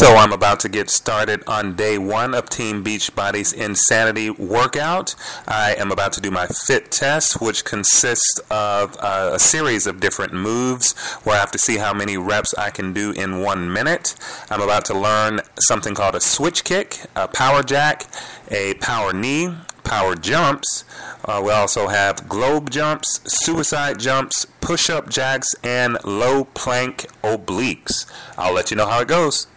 So I'm about to get started on day one of Team Beachbody's Insanity workout. I am about to do my fit test, which consists of a series of different moves where I have to see how many reps I can do in 1 minute. I'm about to learn something called a switch kick, a power jack, a power knee, power jumps. We also have globe jumps, suicide jumps, push-up jacks, and low plank obliques. I'll let you know how it goes.